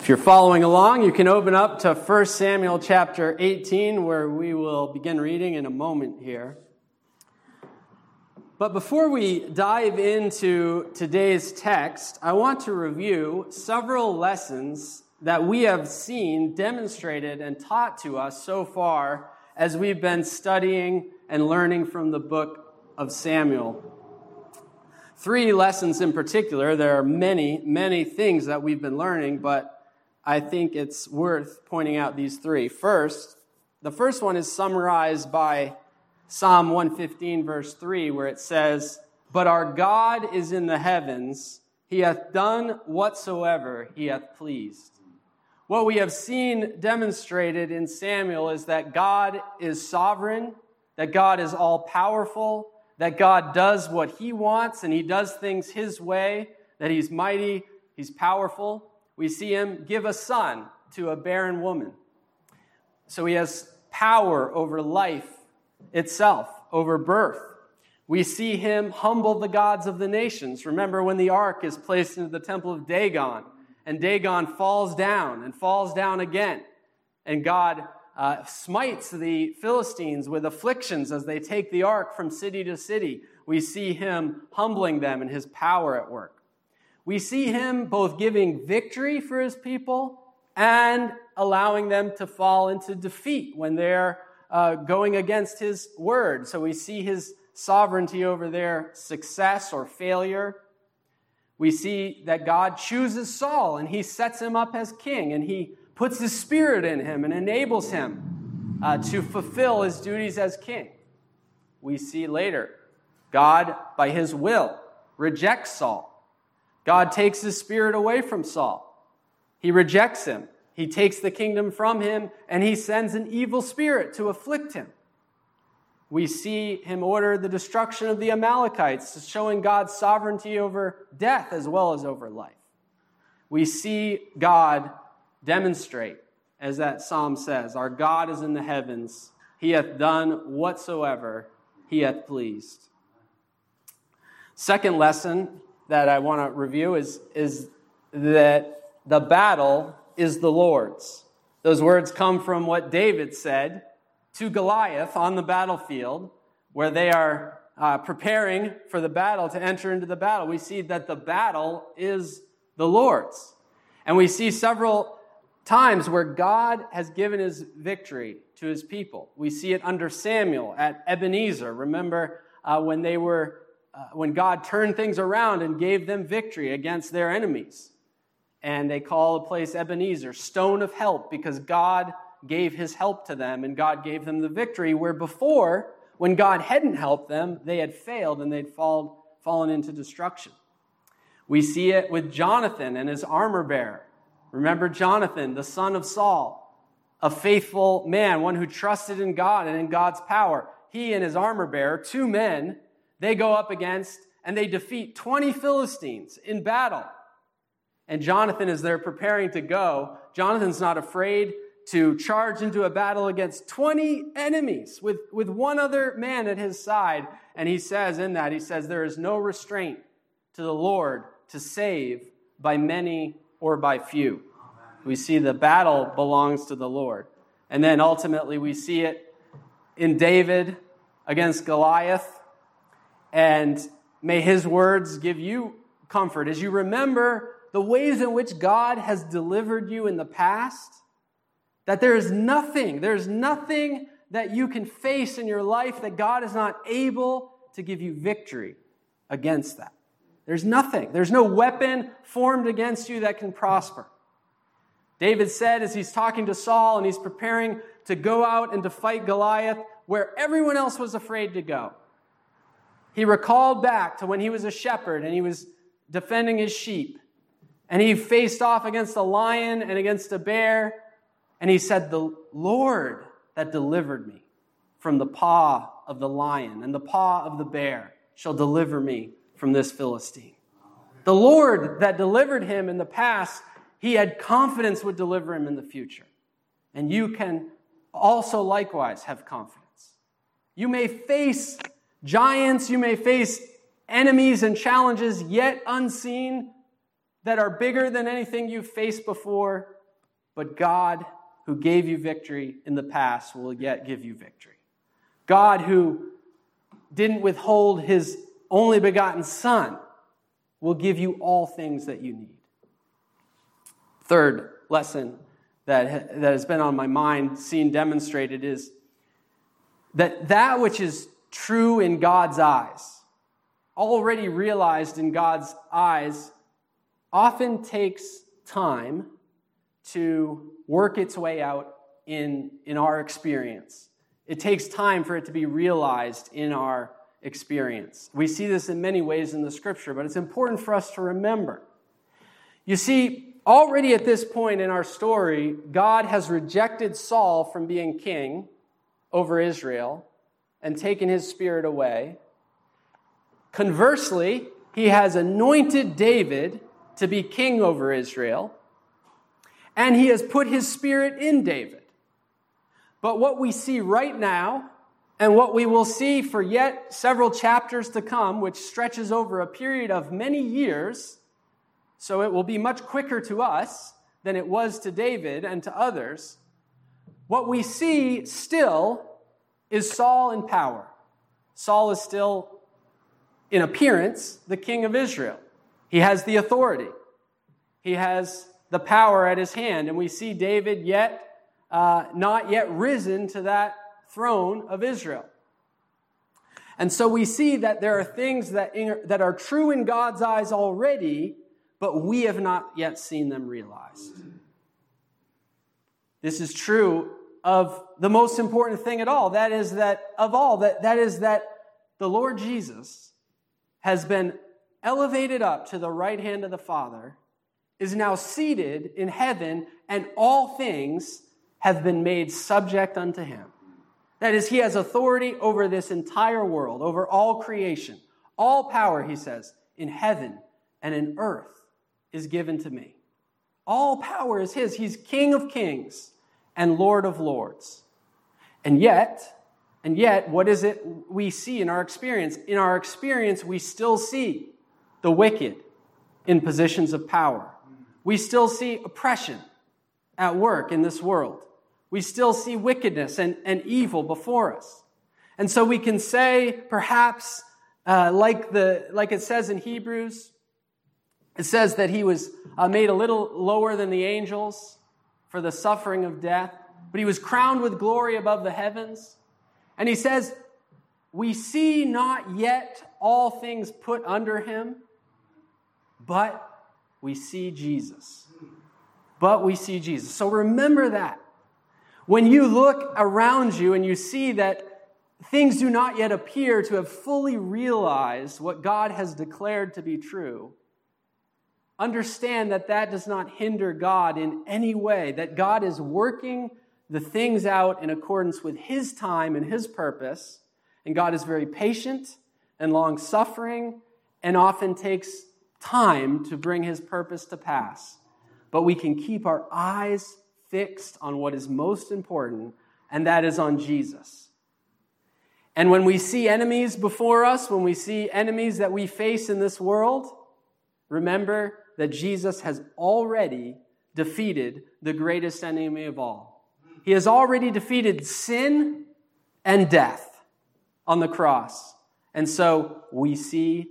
If you're following along, you can open up to 1 Samuel chapter 18, where we will begin reading in a moment here. But before we dive into today's text, I want to review several lessons that we have seen demonstrated and taught to us so far as we've been studying and learning from the book of Samuel. 3 lessons in particular. There are many things that we've been learning, but I think it's worth pointing out these 3. First, the first one is summarized by Psalm 115, verse 3, where it says, "But our God is in the heavens, he hath done whatsoever he hath pleased." What we have seen demonstrated in Samuel is that God is sovereign, that God is all-powerful, that God does what he wants, and he does things his way, that he's mighty, he's powerful. We see him give a son to a barren woman. So he has power over life itself, over birth. We see him humble the gods of the nations. Remember when the ark is placed into the temple of Dagon, and Dagon falls down and falls down again. And God smites the Philistines with afflictions as they take the ark from city to city. We see him humbling them and his power at work. We see him both giving victory for his people and allowing them to fall into defeat when they're going against his word. So we see his sovereignty over their success or failure. We see that God chooses Saul and he sets him up as king, and he puts his spirit in him and enables him to fulfill his duties as king. We see later God, by his will, rejects Saul. God takes his spirit away from Saul. He rejects him. He takes the kingdom from him, and he sends an evil spirit to afflict him. We see him order the destruction of the Amalekites, showing God's sovereignty over death as well as over life. We see God demonstrate, as that psalm says, our God is in the heavens. He hath done whatsoever he hath pleased. Second lesson that I want to review is that the battle is the Lord's. Those words come from what David said to Goliath on the battlefield, where they are preparing for the battle to enter into the battle. We see that the battle is the Lord's. And we see several times where God has given his victory to his people. We see it under Samuel at Ebenezer. Remember when God turned things around and gave them victory against their enemies. And they call the place Ebenezer, stone of help, because God gave his help to them and God gave them the victory, where before, when God hadn't helped them, they had failed and they'd fallen into destruction. We see it with Jonathan and his armor bearer. Remember Jonathan, the son of Saul, a faithful man, one who trusted in God and in God's power. He and his armor bearer, 2 men, they go up against and they defeat 20 Philistines in battle. And Jonathan, as they're preparing to go, Jonathan's not afraid to charge into a battle against 20 enemies with one other man at his side. And he says, there is no restraint to the Lord to save by many or by few. We see the battle belongs to the Lord. And then ultimately we see it in David against Goliath. And may his words give you comfort as you remember the ways in which God has delivered you in the past, that there's nothing that you can face in your life that God is not able to give you victory against that. There's nothing. There's no weapon formed against you that can prosper. David said as he's talking to Saul and he's preparing to go out and to fight Goliath where everyone else was afraid to go. He recalled back to when he was a shepherd and he was defending his sheep. And he faced off against a lion and against a bear. And he said, "The Lord that delivered me from the paw of the lion and the paw of the bear shall deliver me from this Philistine." The Lord that delivered him in the past, he had confidence would deliver him in the future. And you can also likewise have confidence. You may face giants, you may face enemies and challenges yet unseen, that are bigger than anything you've faced before, but God, who gave you victory in the past, will yet give you victory. God, who didn't withhold his only begotten Son, will give you all things that you need. Third lesson that has been on my mind, seen demonstrated, is that which is true in God's eyes, already realized in God's eyes, often takes time to work its way out in our experience. It takes time for it to be realized in our experience. We see this in many ways in the Scripture, but it's important for us to remember. You see, already at this point in our story, God has rejected Saul from being king over Israel and taken his spirit away. Conversely, he has anointed David to be king over Israel, and he has put his spirit in David. But what we see right now, and what we will see for yet several chapters to come, which stretches over a period of many years, so it will be much quicker to us than it was to David and to others, what we see still is Saul in power. Saul is still, in appearance, the king of Israel. He has the authority. He has the power at his hand. And we see David not yet risen to that throne of Israel. And so we see that there are things that are true in God's eyes already, but we have not yet seen them realized. This is true of the most important thing at all. That is that the Lord Jesus has been elevated up to the right hand of the Father, is now seated in heaven, and all things have been made subject unto him. That is, he has authority over this entire world, over all creation. All power, he says, in heaven and in earth is given to me. All power is his. He's King of kings and Lord of lords. And yet, what is it we see in our experience? In our experience, we still see the wicked in positions of power. We still see oppression at work in this world. We still see wickedness and evil before us. And so we can say, perhaps, like it says in Hebrews, it says that he was made a little lower than the angels for the suffering of death, but he was crowned with glory above the heavens. And he says, we see not yet all things put under him, but we see Jesus. But we see Jesus. So remember that. When you look around you and you see that things do not yet appear to have fully realized what God has declared to be true, understand that does not hinder God in any way, that God is working the things out in accordance with his time and his purpose, and God is very patient and long-suffering and often takes time to bring his purpose to pass. But we can keep our eyes fixed on what is most important, and that is on Jesus. And when we see enemies before us, when we see enemies that we face in this world, remember that Jesus has already defeated the greatest enemy of all. He has already defeated sin and death on the cross. And so we see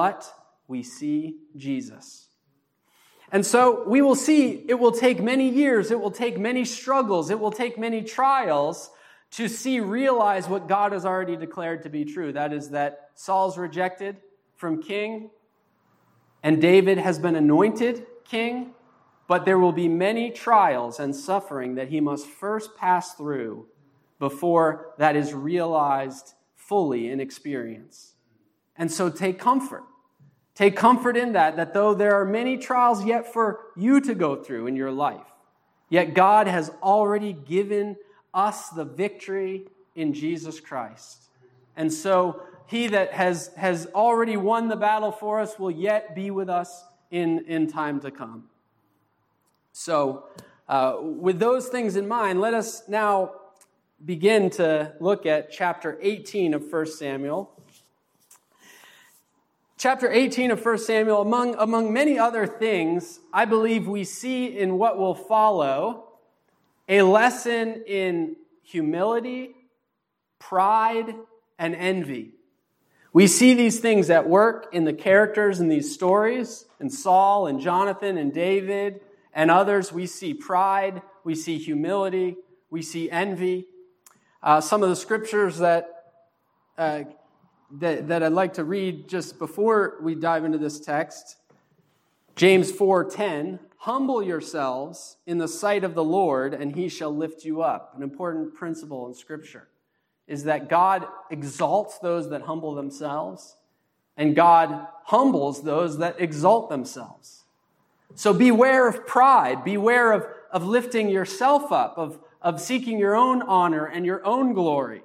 Jesus. And so we will see it will take many years, it will take many struggles, it will take many trials to realize what God has already declared to be true. That is that Saul's rejected from king, and David has been anointed king, but there will be many trials and suffering that he must first pass through before that is realized fully in experience. And so take comfort. Take comfort in that though there are many trials yet for you to go through in your life, yet God has already given us the victory in Jesus Christ. And so he that has already won the battle for us will yet be with us in time to come. So with those things in mind, let us now begin to look at chapter 18 of 1 Samuel. Chapter 18 of 1 Samuel, among many other things, I believe we see in what will follow a lesson in humility, pride, and envy. We see these things at work in the characters in these stories, in Saul and Jonathan and David and others. We see pride, we see humility, we see envy. Some of the scriptures that I'd like to read just before we dive into this text. James 4:10, humble yourselves in the sight of the Lord, and he shall lift you up. An important principle in Scripture is that God exalts those that humble themselves, and God humbles those that exalt themselves. So beware of pride, beware of lifting yourself up, of seeking your own honor and your own glory.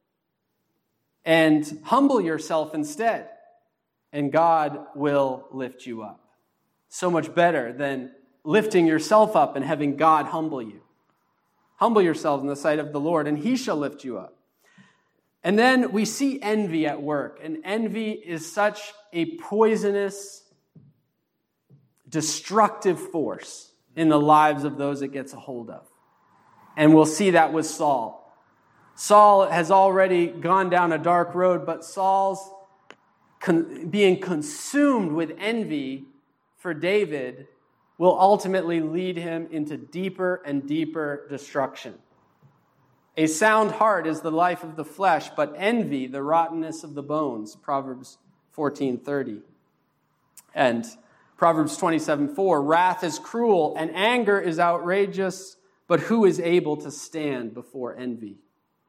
And humble yourself instead, and God will lift you up. So much better than lifting yourself up and having God humble you. Humble yourselves in the sight of the Lord, and he shall lift you up. And then we see envy at work, and envy is such a poisonous, destructive force in the lives of those it gets a hold of. And we'll see that with Saul. Saul has already gone down a dark road, but Saul's being consumed with envy for David will ultimately lead him into deeper and deeper destruction. A sound heart is the life of the flesh, but envy, the rottenness of the bones, Proverbs 14:30. And Proverbs 27:4, wrath is cruel and anger is outrageous, but who is able to stand before envy?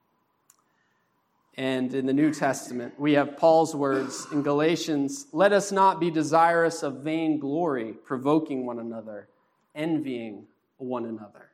And in the New Testament, we have Paul's words in Galatians, let us not be desirous of vain glory, provoking one another, envying one another.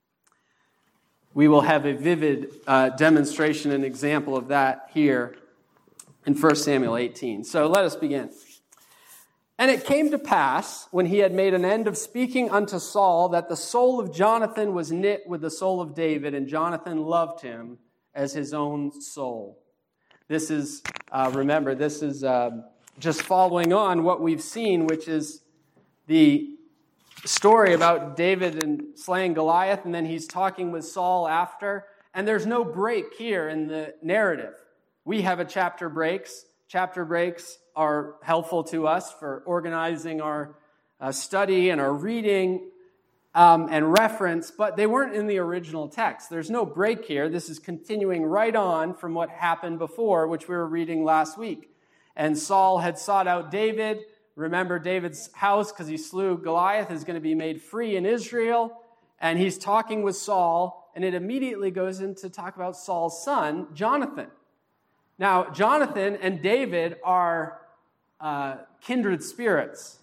We will have a vivid demonstration and example of that here in 1 Samuel 18. So let us begin. And it came to pass, when he had made an end of speaking unto Saul, that the soul of Jonathan was knit with the soul of David, and Jonathan loved him as his own soul. This is, remember, this is just following on what we've seen, which is the story about David and slaying Goliath, and then he's talking with Saul after. And there's no break here in the narrative. We have a chapter breaks. Chapter breaks are helpful to us for organizing our study and our reading and reference, but they weren't in the original text. There's no break here. This is continuing right on from what happened before, which we were reading last week. And Saul had sought out David. Remember, David's house, because he slew Goliath, is going to be made free in Israel. And he's talking with Saul, and it immediately goes into talk about Saul's son, Jonathan. Now, Jonathan and David are kindred spirits.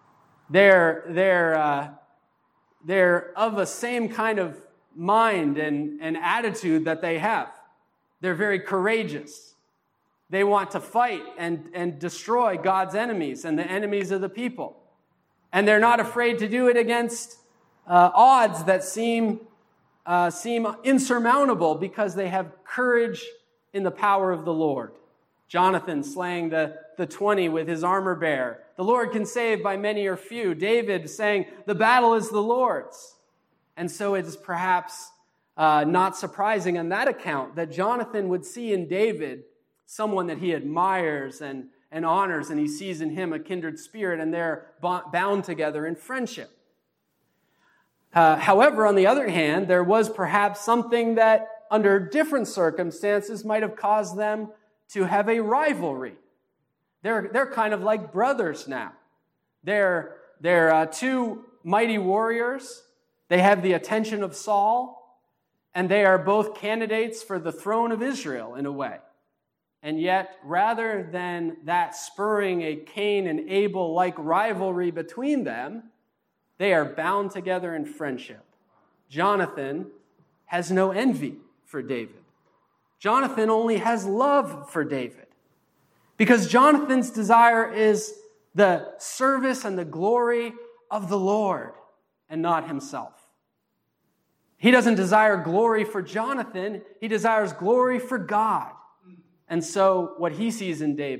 They're of the same kind of mind and attitude that they have. They're very courageous. They want to fight and destroy God's enemies and the enemies of the people. And they're not afraid to do it against odds that seem insurmountable because they have courage in the power of the Lord. Jonathan slaying the 20 with his armor bearer. The Lord can save by many or few. David saying, the battle is the Lord's. And so it is perhaps not surprising on that account that Jonathan would see in David someone that he admires and honors, and he sees in him a kindred spirit, and they're bound together in friendship. However, on the other hand, there was perhaps something that under different circumstances might have caused them to have a rivalry. They're kind of like brothers now. They're two mighty warriors. They have the attention of Saul, and they are both candidates for the throne of Israel in a way. And yet, rather than that spurring a Cain and Abel-like rivalry between them, they are bound together in friendship. Jonathan has no envy for David. Jonathan only has love for David. Because Jonathan's desire is the service and the glory of the Lord and not himself. He doesn't desire glory for Jonathan. He desires glory for God. And so what he sees in David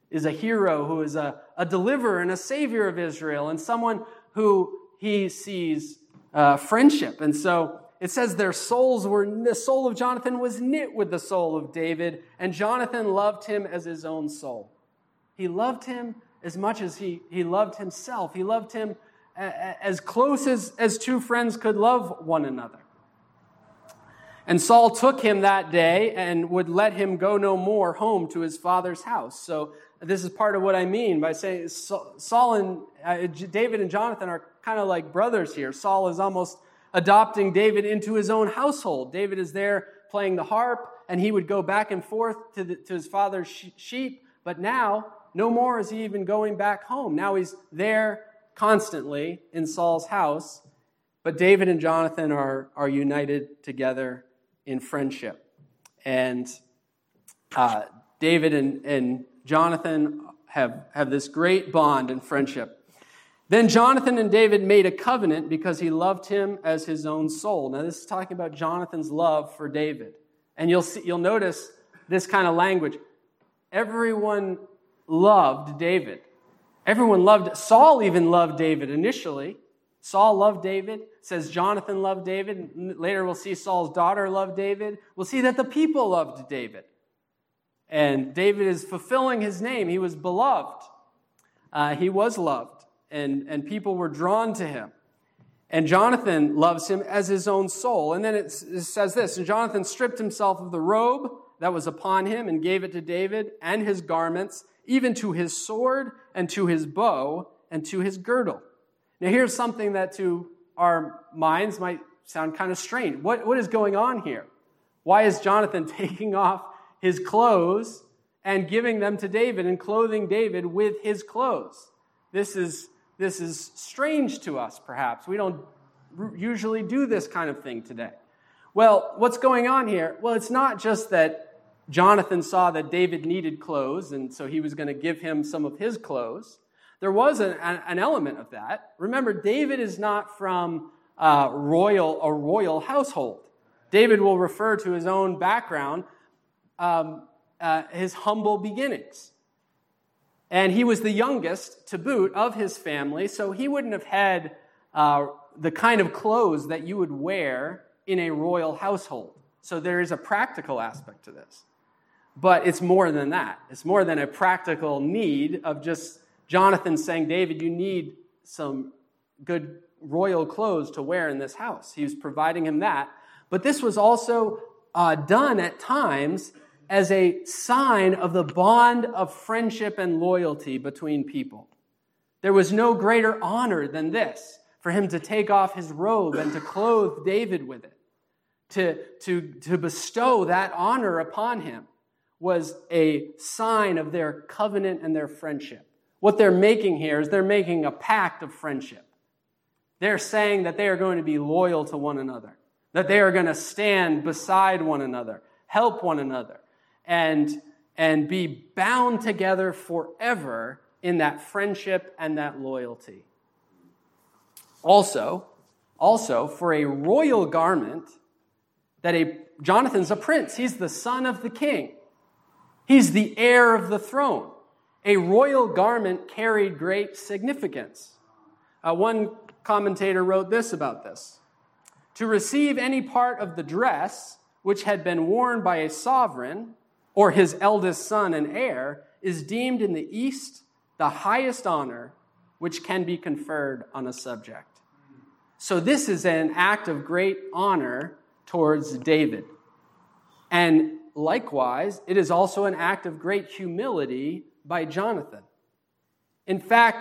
is a hero, who is a deliverer and a savior of Israel, and someone who he sees friendship. And so it says the soul of Jonathan was knit with the soul of David, and Jonathan loved him as his own soul. He loved him as much as he loved himself. He loved him as close as two friends could love one another. And Saul took him that day and would let him go no more home to his father's house. So this is part of what I mean by saying Saul and David and Jonathan are kind of like brothers here. Saul is almost adopting David into his own household. David is there playing the harp, and he would go back and forth to his father's sheep. But now, no more is he even going back home. Now he's there constantly in Saul's house. But David and Jonathan are united together in friendship. And David and Jonathan have this great bond and friendship. Then Jonathan and David made a covenant because he loved him as his own soul. Now this is talking about Jonathan's love for David. And you'll notice this kind of language. Everyone loved David. Saul even loved David initially. Saul loved David. It says Jonathan loved David. Later we'll see Saul's daughter loved David. We'll see that the people loved David. And David is fulfilling his name. He was beloved. He was loved. And people were drawn to him. And Jonathan loves him as his own soul. And then it says this, and Jonathan stripped himself of the robe that was upon him and gave it to David and his garments, even to his sword and to his bow and to his girdle. Now here's something that to our minds might sound kind of strange. What is going on here? Why is Jonathan taking off his clothes and giving them to David and clothing David with his clothes? This is strange to us, perhaps. We don't usually do this kind of thing today. Well, what's going on here? Well, it's not just that Jonathan saw that David needed clothes, and so he was going to give him some of his clothes. There was an element of that. Remember, David is not from a royal household. David will refer to his own background, his humble beginnings. And he was the youngest, to boot, of his family, so he wouldn't have had the kind of clothes that you would wear in a royal household. So there is a practical aspect to this. But it's more than that. It's more than a practical need of just Jonathan saying, David, you need some good royal clothes to wear in this house. He was providing him that. But this was also done at times as a sign of the bond of friendship and loyalty between people. There was no greater honor than this, for him to take off his robe and to clothe David with it. To bestow that honor upon him was a sign of their covenant and their friendship. What they're making here is they're making a pact of friendship. They're saying that they are going to be loyal to one another, that they are going to stand beside one another, help one another, and be bound together forever in that friendship and that loyalty. Also, for a royal garment, Jonathan's a prince. He's the son of the king. He's the heir of the throne. A royal garment carried great significance. One commentator wrote this about this. To receive any part of the dress which had been worn by a sovereign or his eldest son and heir is deemed in the East the highest honor which can be conferred on a subject. So this is an act of great honor towards David. And likewise, it is also an act of great humility by Jonathan. In fact,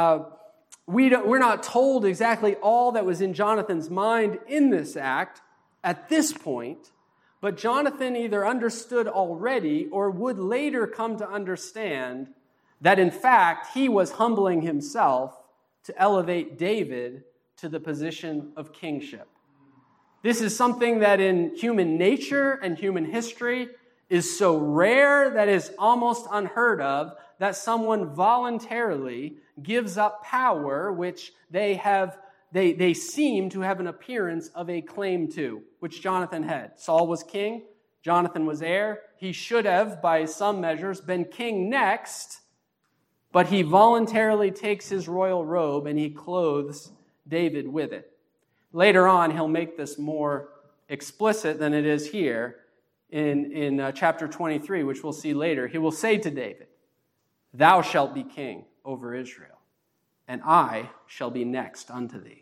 we're not told exactly all that was in Jonathan's mind in this act at this point, but Jonathan either understood already or would later come to understand that in fact he was humbling himself to elevate David to the position of kingship. This is something that in human nature and human history is so rare that is almost unheard of, that someone voluntarily gives up power which they seem to have an appearance of a claim to, which Jonathan had. Saul was king, Jonathan was heir. He should have, by some measures, been king next, but he voluntarily takes his royal robe and he clothes David with it. Later on, he'll make this more explicit than it is here in chapter 23, which we'll see later. He will say to David, "Thou shalt be king over Israel, and I shall be next unto thee."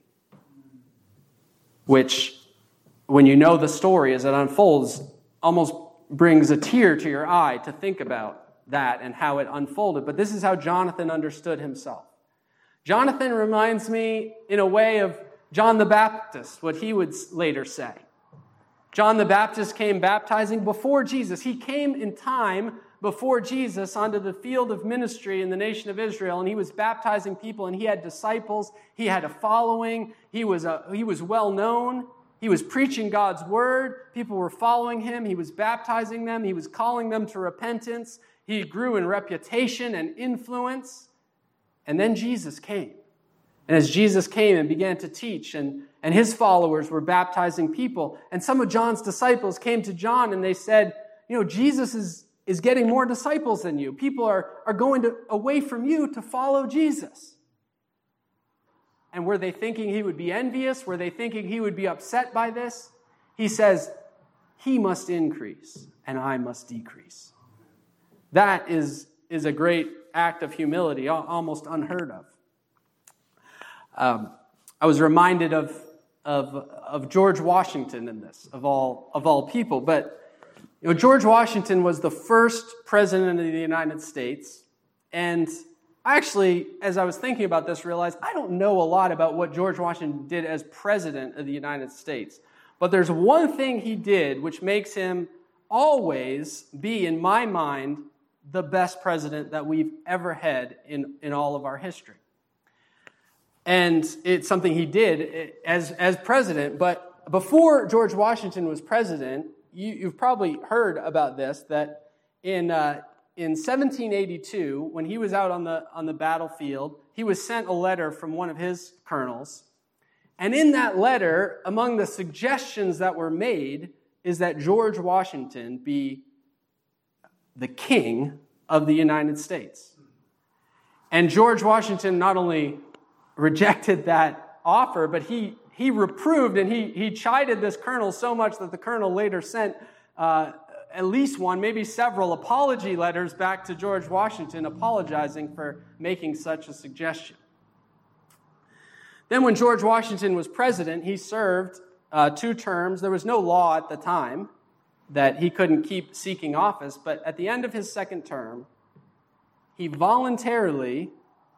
Which, when you know the story as it unfolds, almost brings a tear to your eye to think about that and how it unfolded. But this is how Jonathan understood himself. Jonathan reminds me in a way of John the Baptist, what he would later say. John the Baptist came baptizing before Jesus. He came in time before Jesus onto the field of ministry in the nation of Israel, and he was baptizing people, and he had disciples. He had a following. He was well known. He was preaching God's word. People were following him. He was baptizing them. He was calling them to repentance. He grew in reputation and influence. And then Jesus came. And as Jesus came and began to teach, and his followers were baptizing people, and some of John's disciples came to John and they said, Jesus is getting more disciples than you. People are going away from you to follow Jesus. And were they thinking he would be envious? Were they thinking he would be upset by this? He says, "He must increase and I must decrease." That is a great act of humility, almost unheard of. I was reminded of George Washington in this, of all people. But George Washington was the first president of the United States, and I actually, as I was thinking about this, realized I don't know a lot about what George Washington did as president of the United States. But there's one thing he did which makes him always be, in my mind, the best president that we've ever had in all of our history. And it's something he did as president. But before George Washington was president, you've probably heard about this, that in 1782, when he was out on the battlefield, he was sent a letter from one of his colonels. And in that letter, among the suggestions that were made is that George Washington be the king of the United States. And George Washington not only rejected that offer, but he reproved and he chided this colonel so much that the colonel later sent at least one, maybe several apology letters back to George Washington apologizing for making such a suggestion. Then when George Washington was president, he served 2 terms. There was no law at the time that he couldn't keep seeking office, but at the end of his second term, he voluntarily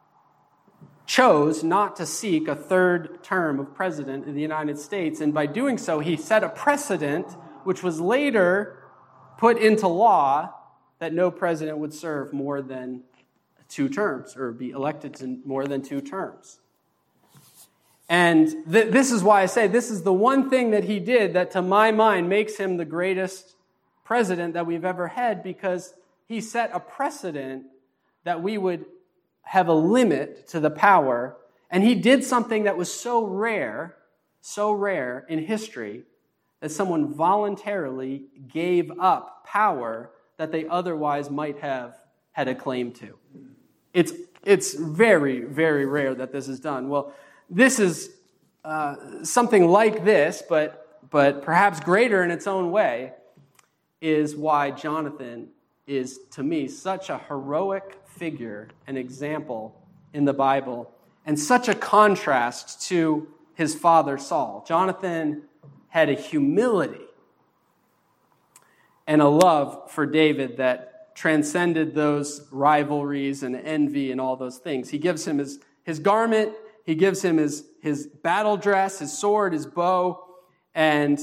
chose not to seek a 3rd term of president of the United States, and by doing so, he set a precedent which was later put into law that no president would serve more than 2 terms or be elected to more than 2 terms. And this is why I say this is the one thing that he did that, to my mind, makes him the greatest president that we've ever had, because he set a precedent that we would have a limit to the power. And he did something that was so rare in history, that someone voluntarily gave up power that they otherwise might have had a claim to. It's very, very rare that this is done. Well, this is something like this, but perhaps greater in its own way, is why Jonathan is, to me, such a heroic figure, an example in the Bible, and such a contrast to his father Saul. Jonathan had a humility and a love for David that transcended those rivalries and envy and all those things. He gives him his garment, he gives him his battle dress, his sword, his bow, and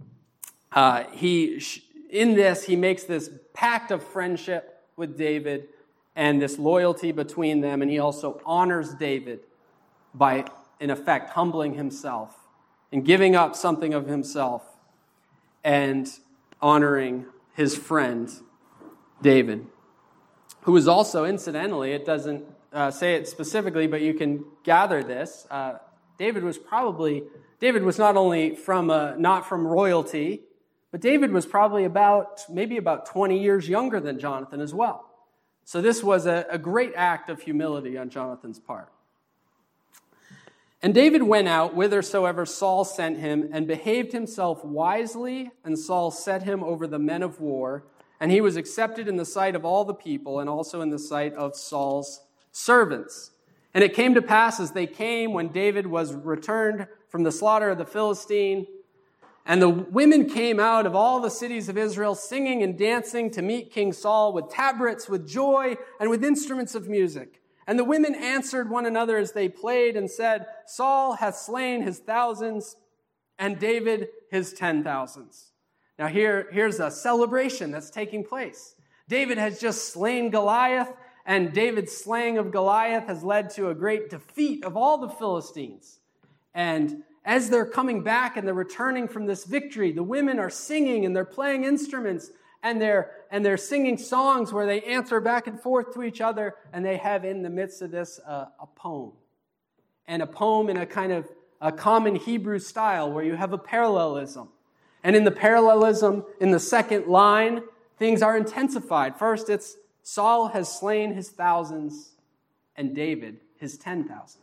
in this he makes this pact of friendship with David and this loyalty between them, and he also honors David by, in effect, humbling himself and giving up something of himself and honoring his friend David, who was also, incidentally, it doesn't say it specifically, but you can gather this. David was not only not from royalty, but David was probably about 20 years younger than Jonathan as well. So this was a great act of humility on Jonathan's part. And David went out whithersoever Saul sent him, and behaved himself wisely, and Saul set him over the men of war, and he was accepted in the sight of all the people, and also in the sight of Saul's servants. And it came to pass as they came, when David was returned from the slaughter of the Philistine, and the women came out of all the cities of Israel, singing and dancing to meet King Saul with tabrets, with joy, and with instruments of music. And the women answered one another as they played and said, Saul hath slain his thousands, and David his 10,000s. Now here's a celebration that's taking place. David has just slain Goliath, and David's slaying of Goliath has led to a great defeat of all the Philistines. And as they're coming back and they're returning from this victory, the women are singing and they're playing instruments, and they're singing songs where they answer back and forth to each other, and they have in the midst of this a poem. And a poem in a kind of a common Hebrew style where you have a parallelism. And in the parallelism, in the second line, things are intensified. First, it's Saul has slain his thousands, and David his 10,000s.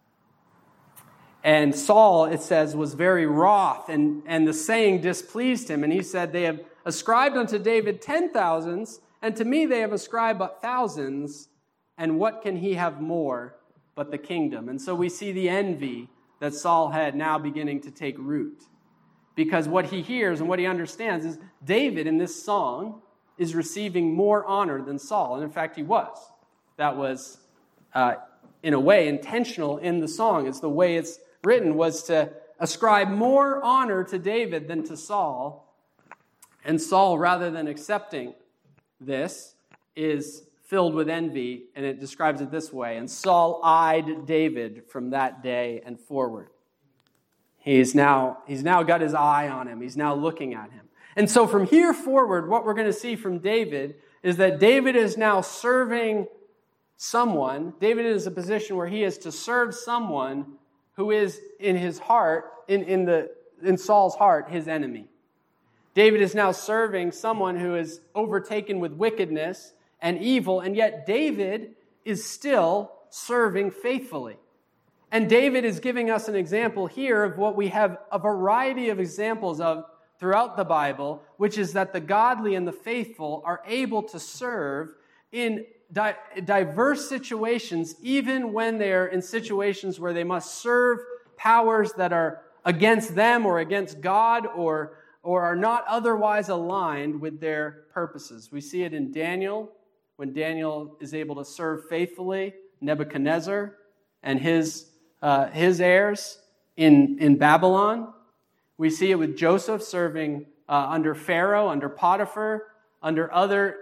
And Saul, it says, was very wroth, and the saying displeased him. And he said, they have ascribed unto David 10,000s, and to me they have ascribed but thousands, and what can he have more but the kingdom? And so we see the envy that Saul had now beginning to take root. Because what he hears and what he understands is David in this song is receiving more honor than Saul. And in fact, he was. That was, in a way, intentional in the song. It's the way it's written, was to ascribe more honor to David than to Saul. And Saul, rather than accepting this, is filled with envy, and it describes it this way. And Saul eyed David from that day and forward. He's now got his eye on him. He's now looking at him. And so from here forward, what we're going to see from David is that David is now serving someone. David is in a position where he is to serve someone who is in his heart, in Saul's heart, his enemy. David is now serving someone who is overtaken with wickedness and evil, and yet David is still serving faithfully. And David is giving us an example here of what we have a variety of examples of throughout the Bible, which is that the godly and the faithful are able to serve in diverse situations, even when they're in situations where they must serve powers that are against them or against God or are not otherwise aligned with their purposes. We see it in Daniel, when Daniel is able to serve faithfully Nebuchadnezzar and his heirs in Babylon. We see it with Joseph serving under Pharaoh, under Potiphar, under other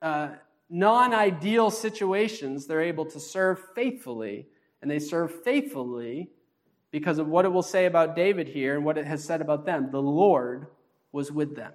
non-ideal situations. They're able to serve faithfully, and they serve faithfully because of what it will say about David here and what it has said about them. The Lord was with them.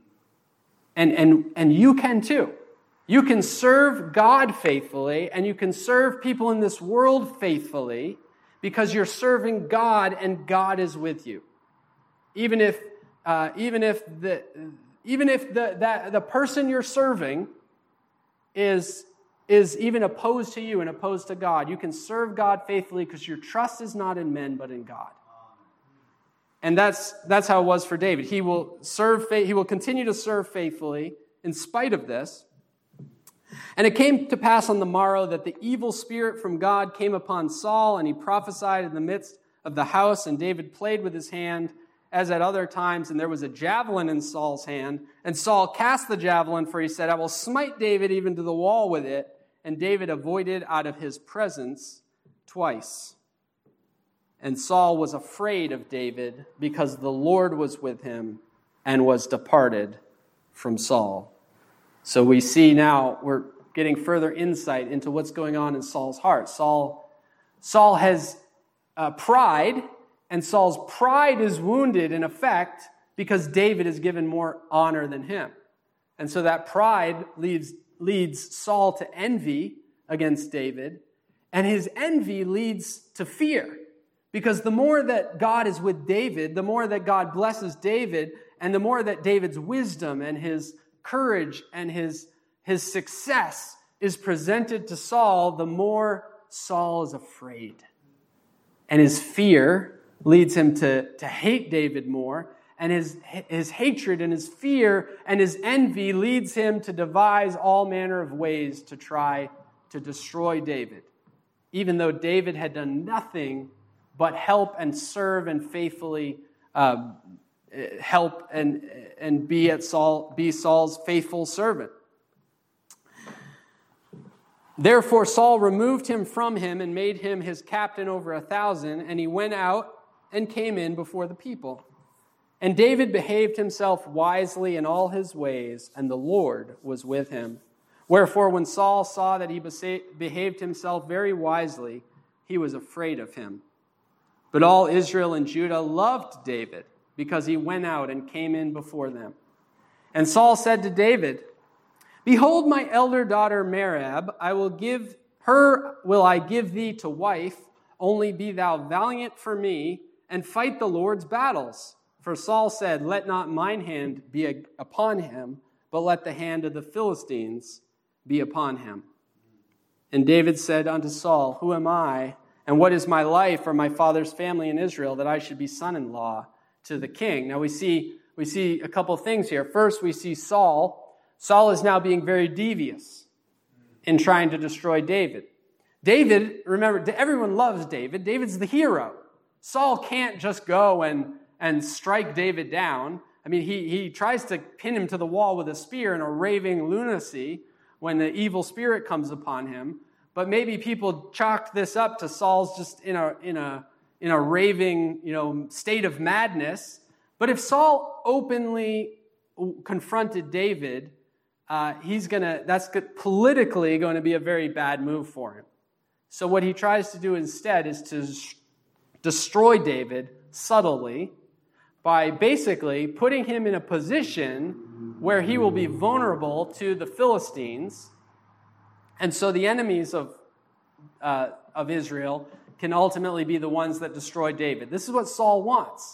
And you can too. You can serve God faithfully, and you can serve people in this world faithfully because you're serving God and God is with you. Even if the person you're serving is even opposed to you and opposed to God, you can serve God faithfully because your trust is not in men but in God. And that's how it was for David. He will continue to serve faithfully in spite of this. And it came to pass on the morrow that the evil spirit from God came upon Saul, and he prophesied in the midst of the house, and David played with his hand as at other times, and there was a javelin in Saul's hand, and Saul cast the javelin, for he said, I will smite David even to the wall with it, and David avoided out of his presence twice. And Saul was afraid of David because the Lord was with him and was departed from Saul. So we see now, we're getting further insight into what's going on in Saul's heart. Saul has pride, and Saul's pride is wounded in effect because David is given more honor than him. And so that pride leads Saul to envy against David, and his envy leads to fear. Because the more that God is with David, the more that God blesses David, and the more that David's wisdom and his courage and his success is presented to Saul, the more Saul is afraid. And his fear leads him to hate David more. And his hatred and his fear and his envy leads him to devise all manner of ways to try to destroy David, even though David had done nothing but help and serve and faithfully help and be Saul's faithful servant. Therefore Saul removed him from him and made him his captain over 1,000, and he went out and came in before the people. And David behaved himself wisely in all his ways, and the Lord was with him. Wherefore, when Saul saw that he behaved himself very wisely, he was afraid of him. But all Israel and Judah loved David, because he went out and came in before them. And Saul said to David, Behold, my elder daughter Merab, will I give thee to wife, only be thou valiant for me, and fight the Lord's battles. For Saul said, Let not mine hand be upon him, but let the hand of the Philistines be upon him. And David said unto Saul, Who am I, and what is my life or my father's family in Israel, that I should be son-in-law to the king? Now we see a couple things here. First, we see Saul. Saul is now being very devious in trying to destroy David. David, remember, everyone loves David. David's the hero. Saul can't just go and strike David down. I mean, he tries to pin him to the wall with a spear in a raving lunacy when the evil spirit comes upon him. But maybe people chalk this up to Saul's just in a raving, state of madness. But if Saul openly confronted David, that's politically going to be a very bad move for him. So what he tries to do instead is to destroy David subtly by basically putting him in a position where he will be vulnerable to the Philistines. And so the enemies of Israel can ultimately be the ones that destroy David. This is what Saul wants.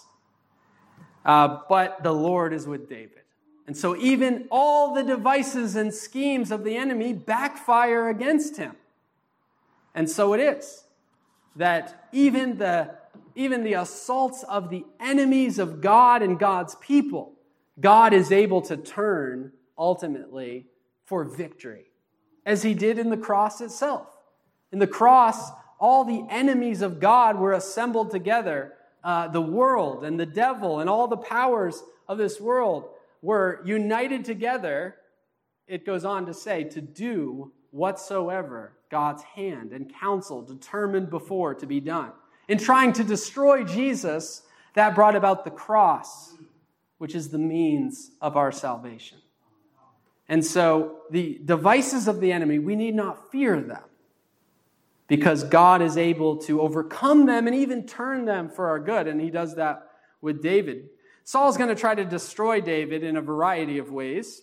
But the Lord is with David. And so even all the devices and schemes of the enemy backfire against him. And so it is that even the assaults of the enemies of God and God's people, God is able to turn ultimately for victory, as he did in the cross itself. In the cross, all the enemies of God were assembled together. The world and the devil and all the powers of this world were united together, it goes on to say, to do whatsoever God's hand and counsel determined before to be done. In trying to destroy Jesus, that brought about the cross, which is the means of our salvation. And so the devices of the enemy, we need not fear them, because God is able to overcome them and even turn them for our good. And he does that with David. Saul's going to try to destroy David in a variety of ways.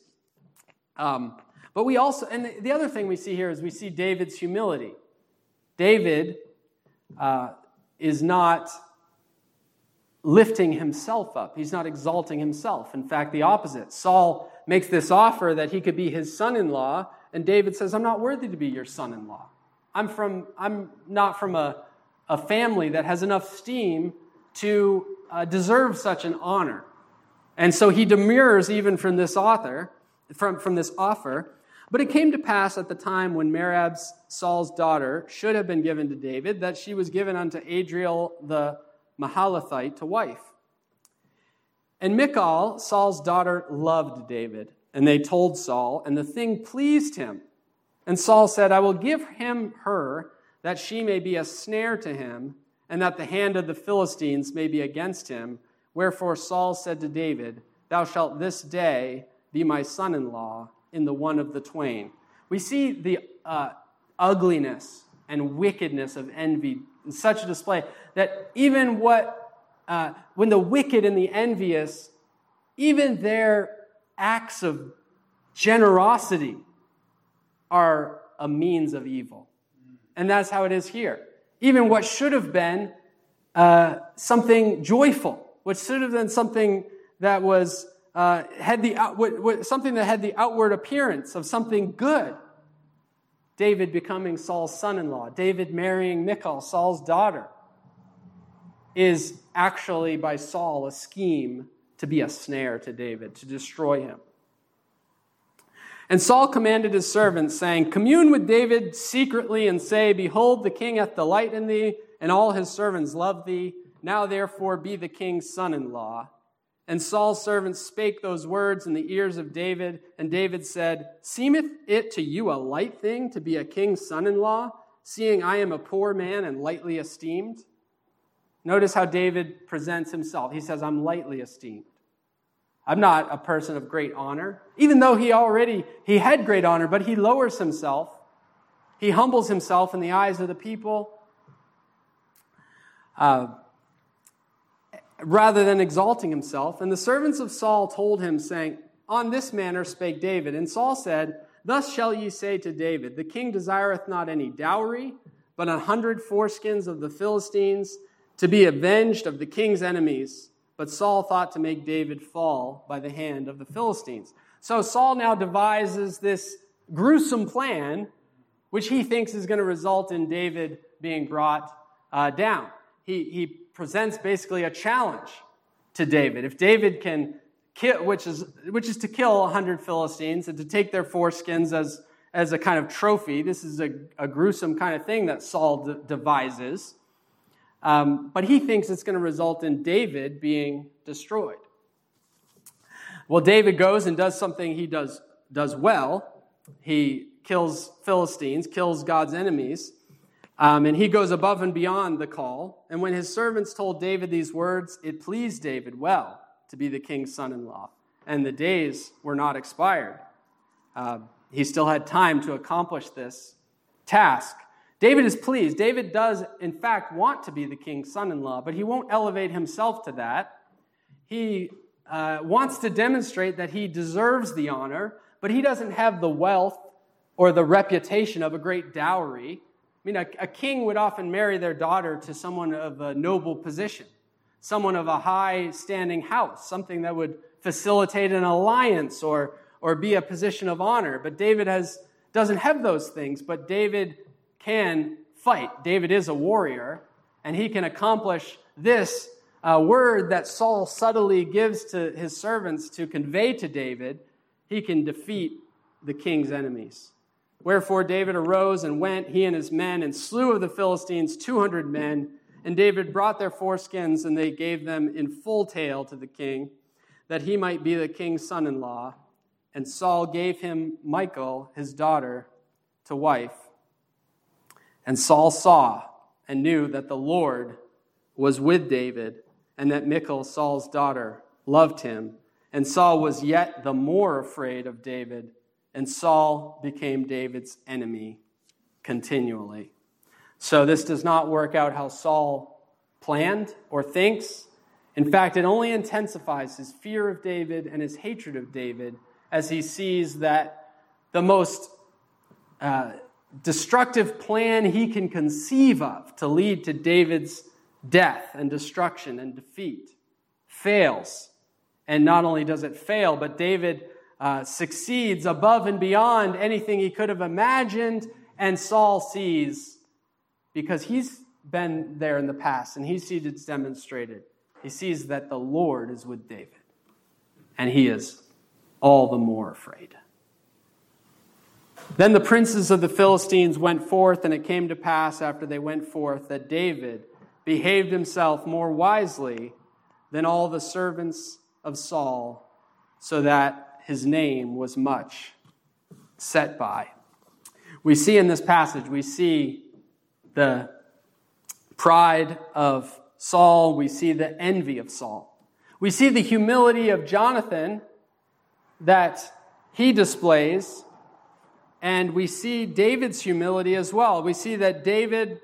But we also, and the other thing we see here is we see David's humility. David is not lifting himself up. He's not exalting himself. In fact, the opposite. Saul makes this offer that he could be his son-in-law, and David says, I'm not worthy to be your son-in-law. I'm not from a family that has enough steam to deserve such an honor. And so he demurs even from this offer. But it came to pass at the time when Merab, Saul's daughter, should have been given to David, that she was given unto Adriel the Mahalathite to wife. And Michal, Saul's daughter, loved David. And they told Saul, and the thing pleased him. And Saul said, I will give him her, that she may be a snare to him, and that the hand of the Philistines may be against him. Wherefore Saul said to David, Thou shalt this day be my son-in-law in the one of the twain. We see the ugliness and wickedness of envy in such a display that even when the wicked and the envious, even their acts of generosity are a means of evil. And that's how it is here. Even what should have been something joyful, what should have been something that was something that had the outward appearance of something good, David becoming Saul's son-in-law, David marrying Michal, Saul's daughter, is actually by Saul a scheme to be a snare to David, to destroy him. And Saul commanded his servants, saying, "Commune with David secretly and say, Behold, the king hath delight in thee, and all his servants love thee. Now therefore be the king's son-in-law." And Saul's servants spake those words in the ears of David, and David said, "Seemeth it to you a light thing to be a king's son-in-law, seeing I am a poor man and lightly esteemed?" Notice how David presents himself. He says, "I'm lightly esteemed. I'm not a person of great honor." Even though he had great honor, but he lowers himself. He humbles himself in the eyes of the people, rather than exalting himself. And the servants of Saul told him, saying, "On this manner spake David." And Saul said, "Thus shall ye say to David, The king desireth not any dowry, but 100 foreskins of the Philistines, to be avenged of the king's enemies." But Saul thought to make David fall by the hand of the Philistines. So Saul now devises this gruesome plan, which he thinks is going to result in David being brought down. He presents basically a challenge to David. If David can kill, which is to kill 100 Philistines and to take their foreskins as a kind of trophy, this is a gruesome kind of thing that Saul devises. But he thinks it's going to result in David being destroyed. Well, David goes and does something he does well. He kills Philistines, kills God's enemies, and he goes above and beyond the call. And when his servants told David these words, it pleased David well to be the king's son-in-law, and the days were not expired. He still had time to accomplish this task. David is pleased. David does, in fact, want to be the king's son-in-law, but he won't elevate himself to that. He wants to demonstrate that he deserves the honor, but he doesn't have the wealth or the reputation of a great dowry. I mean, a king would often marry their daughter to someone of a noble position, someone of a high-standing house, something that would facilitate an alliance or be a position of honor. But David doesn't have those things, but David can fight. David is a warrior, and he can accomplish this word that Saul subtly gives to his servants to convey to David. He can defeat the king's enemies. Wherefore David arose and went, he and his men, and slew of the Philistines 200 men. And David brought their foreskins, and they gave them in full tale to the king, that he might be the king's son-in-law. And Saul gave him Michal, his daughter, to wife. And Saul saw and knew that the Lord was with David, and that Michal, Saul's daughter, loved him. And Saul was yet the more afraid of David, and Saul became David's enemy continually. So this does not work out how Saul planned or thinks. In fact, it only intensifies his fear of David and his hatred of David as he sees that the most destructive plan he can conceive of to lead to David's death and destruction and defeat fails. And not only does it fail, but David succeeds above and beyond anything he could have imagined, and Saul sees, because he's been there in the past and he sees it's demonstrated, he sees that the Lord is with David, and he is all the more afraid. Then the princes of the Philistines went forth, and it came to pass after they went forth that David behaved himself more wisely than all the servants of Saul, so that his name was much set by. We see in this passage, we see the pride of Saul. We see the envy of Saul. We see the humility of Jonathan that he displays, and we see David's humility as well. We see that David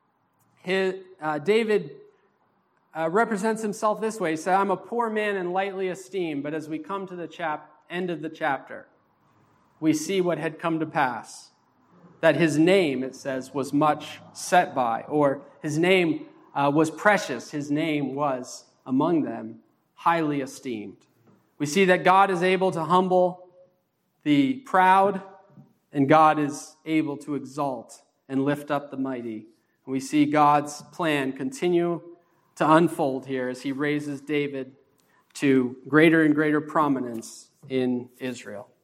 represents himself this way. He said, "I'm a poor man and lightly esteemed." But as we come to the end of the chapter, we see what had come to pass. That his name, it says, was much set by, or his name was precious. His name was, among them, highly esteemed. We see that God is able to humble the proud And God is able to exalt and lift up the mighty. And we see God's plan continue to unfold here as he raises David to greater and greater prominence in Israel.